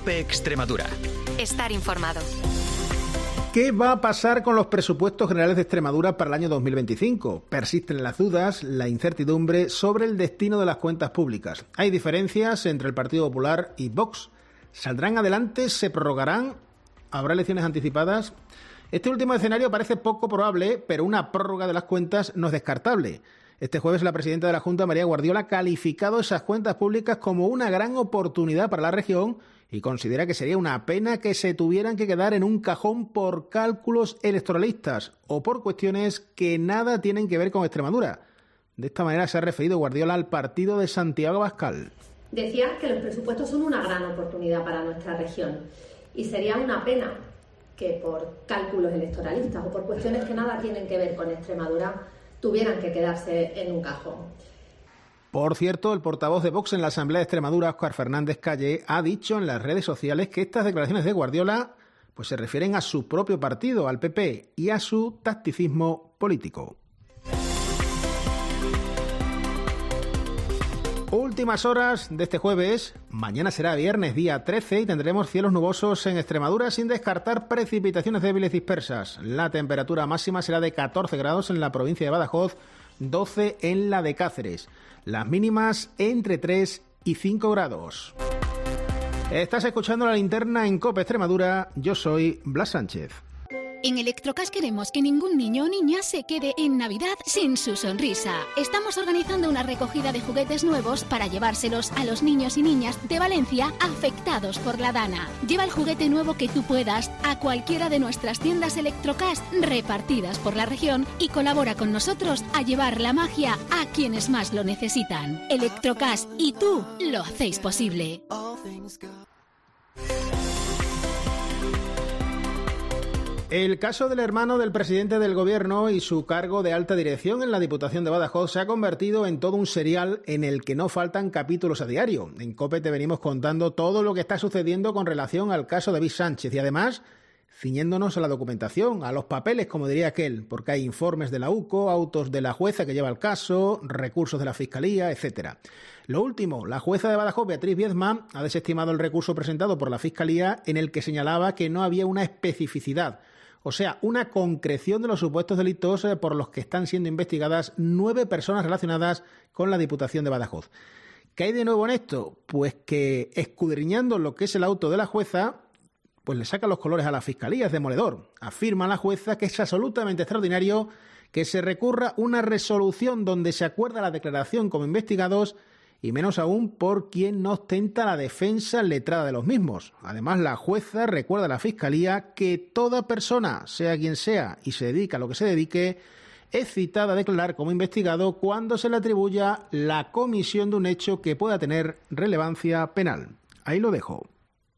COPE Extremadura. Estar informado. ¿Qué va a pasar con los presupuestos generales de Extremadura para el año 2025? Persisten las dudas, la incertidumbre sobre el destino de las cuentas públicas. Hay diferencias entre el Partido Popular y Vox. ¿Saldrán adelante? ¿Se prorrogarán? ¿Habrá elecciones anticipadas? Este último escenario parece poco probable, pero una prórroga de las cuentas no es descartable. Este jueves la presidenta de la Junta, María Guardiola, ha calificado esas cuentas públicas como una gran oportunidad para la región y considera que sería una pena que se tuvieran que quedar en un cajón por cálculos electoralistas o por cuestiones que nada tienen que ver con Extremadura. De esta manera se ha referido Guardiola al partido de Santiago Abascal. Decía que los presupuestos son una gran oportunidad para nuestra región y sería una pena que por cálculos electoralistas o por cuestiones que nada tienen que ver con Extremadura tuvieran que quedarse en un cajón. Por cierto, el portavoz de Vox en la Asamblea de Extremadura, Óscar Fernández Calle, ha dicho en las redes sociales que estas declaraciones de Guardiola pues se refieren a su propio partido, al PP, y a su tacticismo político. Últimas horas de este jueves. Mañana será viernes, día 13, y tendremos cielos nubosos en Extremadura sin descartar precipitaciones débiles dispersas. La temperatura máxima será de 14 grados en la provincia de Badajoz, 12 en la de Cáceres. Las mínimas entre 3 y 5 grados. Estás escuchando La Linterna en COPE Extremadura. Yo soy Blas Sánchez. En Electrocas queremos que ningún niño o niña se quede en Navidad sin su sonrisa. Estamos organizando una recogida de juguetes nuevos para llevárselos a los niños y niñas de Valencia afectados por la Dana. Lleva el juguete nuevo que tú puedas a cualquiera de nuestras tiendas Electrocas repartidas por la región y colabora con nosotros a llevar la magia a quienes más lo necesitan. Electrocas y tú lo hacéis posible. El caso del hermano del presidente del gobierno y su cargo de alta dirección en la Diputación de Badajoz se ha convertido en todo un serial en el que no faltan capítulos a diario. En COPE te venimos contando todo lo que está sucediendo con relación al caso de David Sánchez y además ciñéndonos a la documentación, a los papeles, como diría aquel, porque hay informes de la UCO, autos de la jueza que lleva el caso, recursos de la Fiscalía, etcétera. Lo último, la jueza de Badajoz, Beatriz Viezma, ha desestimado el recurso presentado por la Fiscalía en el que señalaba que no había una especificidad, o sea, una concreción de los supuestos delitos por los que están siendo investigadas 9 personas relacionadas con la Diputación de Badajoz. ¿Qué hay de nuevo en esto? Pues que, escudriñando lo que es el auto de la jueza, pues le saca los colores a la Fiscalía, es demoledor. Afirma la jueza que es absolutamente extraordinario que se recurra una resolución donde se acuerda la declaración como investigados y menos aún por quien no ostenta la defensa letrada de los mismos. Además, la jueza recuerda a la Fiscalía que toda persona, sea quien sea y se dedica a lo que se dedique, es citada a declarar como investigado cuando se le atribuya la comisión de un hecho que pueda tener relevancia penal. Ahí lo dejo.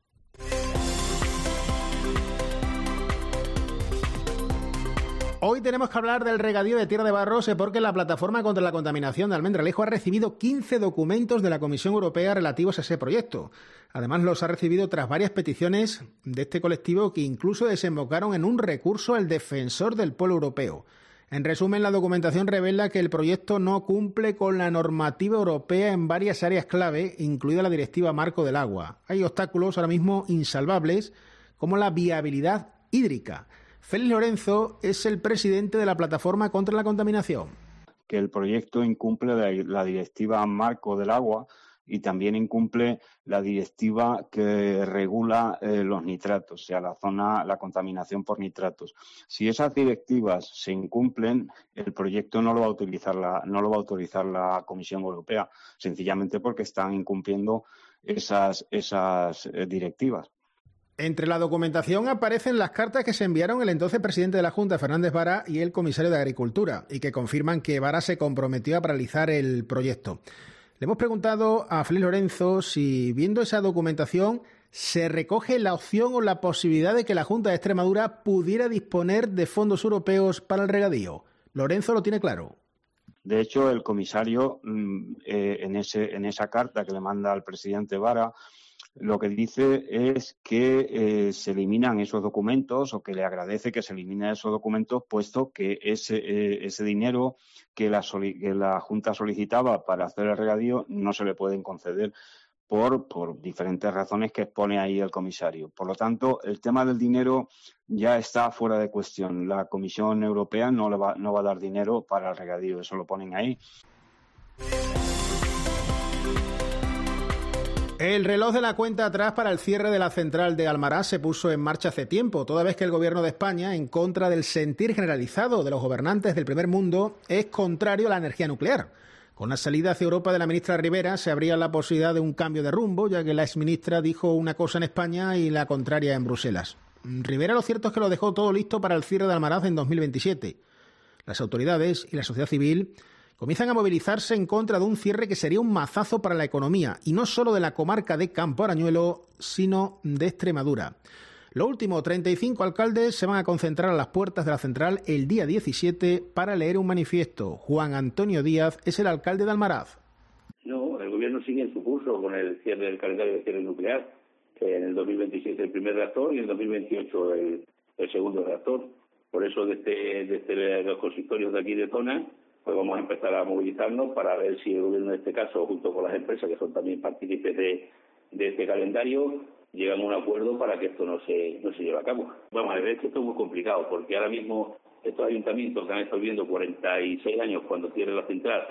Hoy tenemos que hablar del regadío de Tierra de Barros porque la Plataforma contra la Contaminación de Almendralejo ha recibido 15 documentos de la Comisión Europea relativos a ese proyecto. Además, los ha recibido tras varias peticiones de este colectivo que incluso desembocaron en un recurso al Defensor del Pueblo Europeo. En resumen, la documentación revela que el proyecto no cumple con la normativa europea en varias áreas clave, incluida la Directiva Marco del Agua. Hay obstáculos ahora mismo insalvables, como la viabilidad hídrica. Félix Lorenzo es el presidente de la Plataforma contra la Contaminación. Que el proyecto incumple la Directiva Marco del Agua y también incumple la directiva que regula los nitratos, o sea, la contaminación por nitratos. Si esas directivas se incumplen, el proyecto no lo va a autorizar la Comisión Europea, sencillamente porque están incumpliendo esas directivas. Entre la documentación aparecen las cartas que se enviaron el entonces presidente de la Junta, Fernández Vara, y el comisario de Agricultura, y que confirman que Vara se comprometió a paralizar el proyecto. Le hemos preguntado a Félix Lorenzo si, viendo esa documentación, se recoge la opción o la posibilidad de que la Junta de Extremadura pudiera disponer de fondos europeos para el regadío. Lorenzo lo tiene claro. De hecho, el comisario, en esa carta que le manda al presidente Vara, lo que dice es que se eliminan esos documentos o que le agradece que se eliminen esos documentos, puesto que ese dinero que la Junta solicitaba para hacer el regadío no se le pueden conceder por diferentes razones que expone ahí el comisario. Por lo tanto, el tema del dinero ya está fuera de cuestión. La Comisión Europea no va a dar dinero para el regadío, eso lo ponen ahí. El reloj de la cuenta atrás para el cierre de la central de Almaraz se puso en marcha hace tiempo, toda vez que el Gobierno de España, en contra del sentir generalizado de los gobernantes del primer mundo, es contrario a la energía nuclear. Con la salida hacia Europa de la ministra Ribera se abría la posibilidad de un cambio de rumbo, ya que la exministra dijo una cosa en España y la contraria en Bruselas. Ribera lo cierto es que lo dejó todo listo para el cierre de Almaraz en 2027. Las autoridades y la sociedad civil comienzan a movilizarse en contra de un cierre que sería un mazazo para la economía, y no solo de la comarca de Campo Arañuelo, sino de Extremadura. Lo último, 35 alcaldes se van a concentrar a las puertas de la central el día 17 para leer un manifiesto. Juan Antonio Díaz es el alcalde de Almaraz. No, el gobierno sigue en su curso con el cierre del calendario de cierre nuclear, que en el 2027 el primer reactor y en el 2028 el segundo reactor. Por eso desde los consistorios de aquí de Tona, pues vamos a empezar a movilizarnos para ver si el gobierno, en este caso, junto con las empresas que son también partícipes de este calendario, llegan a un acuerdo para que esto no se lleve a cabo. Vamos a ver que esto es muy complicado, porque ahora mismo estos ayuntamientos que han estado viviendo 46 años cuando cierre la central,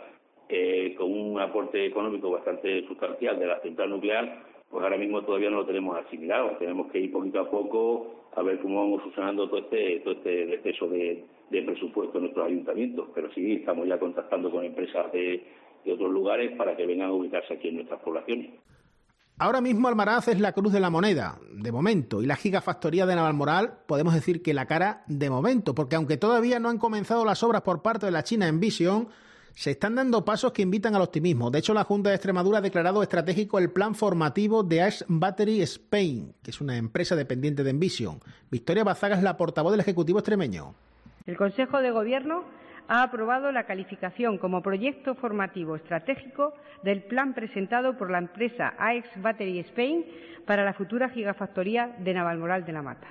con un aporte económico bastante sustancial de la central nuclear, pues ahora mismo todavía no lo tenemos asimilado. Tenemos que ir poquito a poco a ver cómo vamos solucionando todo este exceso de presupuesto en nuestros ayuntamientos. Pero sí, estamos ya contactando con empresas de otros lugares para que vengan a ubicarse aquí en nuestras poblaciones. Ahora mismo Almaraz es la cruz de la moneda, de momento, y la gigafactoría de Navalmoral podemos decir que la cara de momento, porque aunque todavía no han comenzado las obras por parte de la China Envision, se están dando pasos que invitan al optimismo. De hecho, la Junta de Extremadura ha declarado estratégico el plan formativo de Ash Battery Spain, que es una empresa dependiente de Envision. Victoria Bazaga es la portavoz del Ejecutivo extremeño. El Consejo de Gobierno ha aprobado la calificación como proyecto formativo estratégico del plan presentado por la empresa AEX Battery Spain para la futura gigafactoría de Navalmoral de la Mata.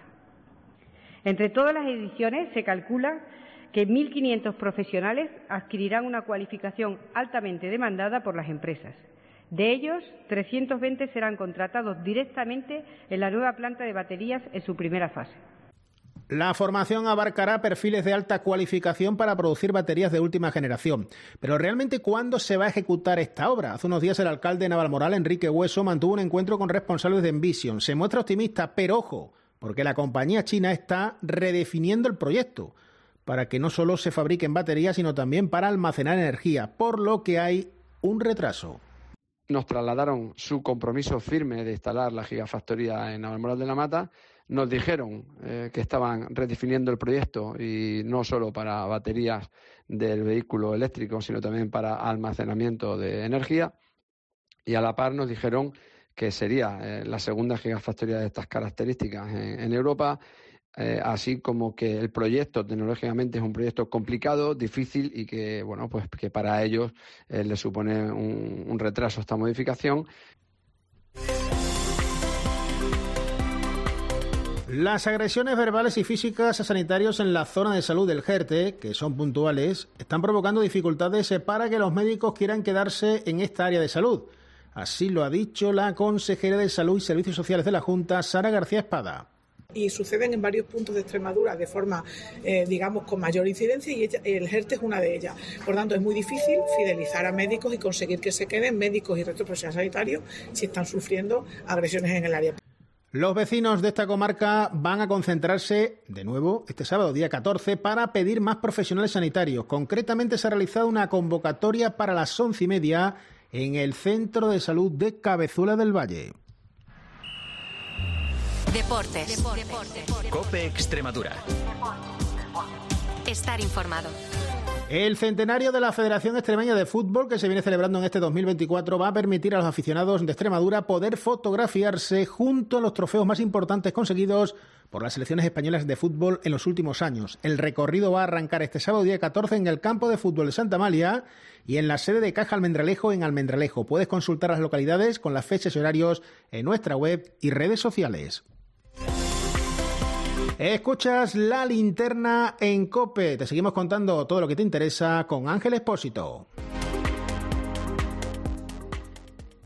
Entre todas las ediciones se calcula que 1.500 profesionales adquirirán una cualificación altamente demandada por las empresas. De ellos, 320 serán contratados directamente en la nueva planta de baterías en su primera fase. La formación abarcará perfiles de alta cualificación para producir baterías de última generación. Pero ¿realmente cuándo se va a ejecutar esta obra? Hace unos días el alcalde de Navalmoral, Enrique Hueso, mantuvo un encuentro con responsables de Envision. Se muestra optimista, pero ojo, porque la compañía china está redefiniendo el proyecto para que no solo se fabriquen baterías, sino también para almacenar energía, por lo que hay un retraso. Nos trasladaron su compromiso firme de instalar la gigafactoría en Navalmoral de la Mata. Nos dijeron que estaban redefiniendo el proyecto y no solo para baterías del vehículo eléctrico, sino también para almacenamiento de energía. Y a la par nos dijeron que sería la segunda gigafactoría de estas características en Europa, así como que el proyecto tecnológicamente es un proyecto complicado, difícil y que, bueno, pues que para ellos les supone un retraso esta modificación. Las agresiones verbales y físicas a sanitarios en la zona de salud del Jerte, que son puntuales, están provocando dificultades para que los médicos quieran quedarse en esta área de salud. Así lo ha dicho la consejera de Salud y Servicios Sociales de la Junta, Sara García Espada. Y suceden en varios puntos de Extremadura de forma, digamos, con mayor incidencia y el Jerte es una de ellas. Por tanto, es muy difícil fidelizar a médicos y conseguir que se queden médicos y resto de profesionales sanitarios si están sufriendo agresiones en el área. Los vecinos de esta comarca van a concentrarse de nuevo este sábado, día 14, para pedir más profesionales sanitarios. Concretamente se ha realizado una convocatoria para las 11:30 en el Centro de Salud de Cabezuela del Valle. Deportes. COPE Extremadura. Estar informado. El centenario de la Federación Extremeña de Fútbol, que se viene celebrando en este 2024, va a permitir a los aficionados de Extremadura poder fotografiarse junto a los trofeos más importantes conseguidos por las selecciones españolas de fútbol en los últimos años. El recorrido va a arrancar este sábado día 14 en el campo de fútbol de Santa Amalia y en la sede de Caja Almendralejo en Almendralejo. Puedes consultar las localidades con las fechas y horarios en nuestra web y redes sociales. Escuchas La Linterna en COPE. Te seguimos contando todo lo que te interesa con Ángel Expósito.